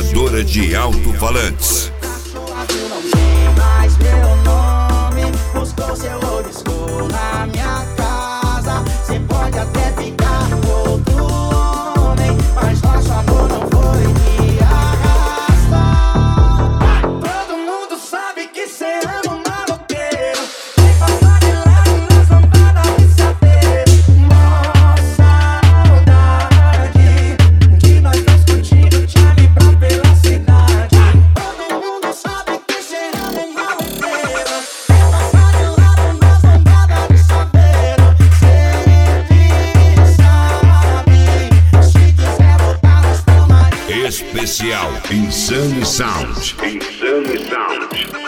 Distribuidora de alto-falantes. Mas meu nome buscou seu ou buscou na minha casa. Cê pode até ficar com outro homem, mas nosso amor não foi de arrasta. Todo mundo sabe que cê ama um maloqueiro. Vem passar de lado nas lambadas de saber. Nossa saudade que nós estamos curtindo, Charlie Brown pela cidade. Todo mundo sabe que cê ama um maloqueiro. Vem passar de lado nas lambadas de saber. Sempre sabe, se quiser voltar nós tamo aí. Especial Insane Sound. Insane Sound.